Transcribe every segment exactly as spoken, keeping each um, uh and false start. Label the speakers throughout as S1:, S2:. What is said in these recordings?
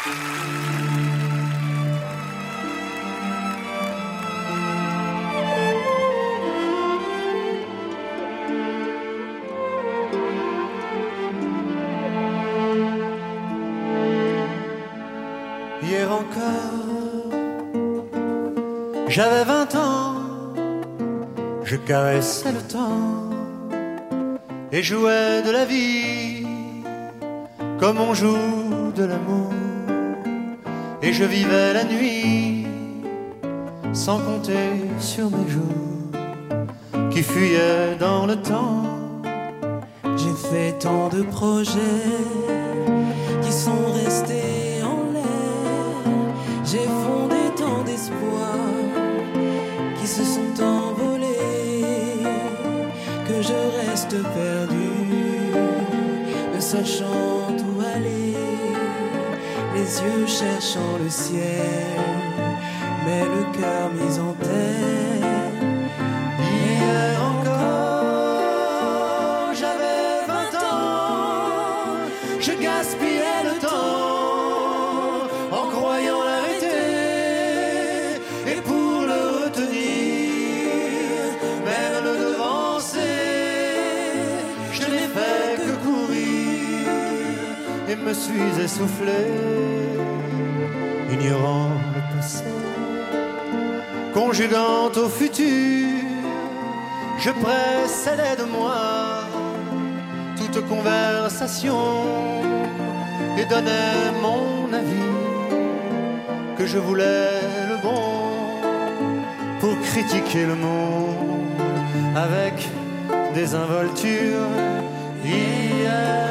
S1: Hier encore, j'avais vingt ans, je caressais le temps et jouais de la vie comme on joue de l'amour. Et je vivais la nuit sans compter sur mes jours qui fuyaient dans le temps.
S2: J'ai fait tant de projets qui sont restés en l'air. J'ai fondé tant d'espoirs qui se sont envolés, que je reste perdu, ne sachant où aller, les yeux cherchant le ciel, mais le cœur mis en terre.
S1: Hier encore, j'avais vingt ans, je gaspillais le temps en croyant l'arrêter, et pour le retenir, même le devancer, je n'ai fait que courir et me suis essoufflé, ignorant le passé, conjuguant au futur. Je précédais de moi toute conversation et donnais mon avis, que je voulais le bon pour critiquer le monde avec désinvolture. Hier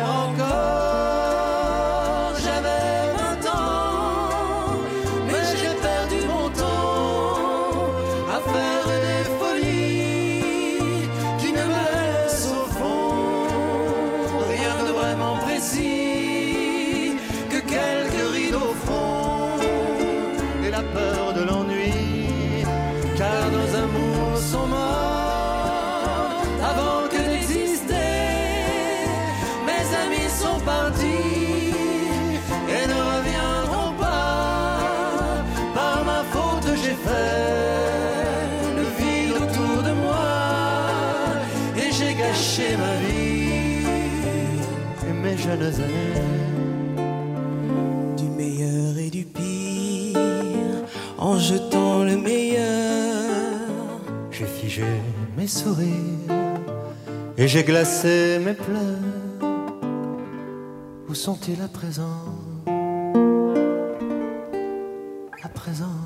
S1: encore, j'avais vingt ans, mais j'ai perdu mon temps à faire des folies qui ne me laissent au fond rien de vraiment précis que quelques rides au front et la peur de l'ennui, car nos amours sont morts avant que d'exister. Mes amis sont partis et ne reviendront pas. Par ma faute j'ai fait le vide autour de moi et j'ai gâché ma vie et mes jeunes années.
S2: Du meilleur et du pire, en jetant le meilleur,
S1: J'ai figé mes sourires et j'ai glacé mes pleurs. Où sont-ils à présent? À présent.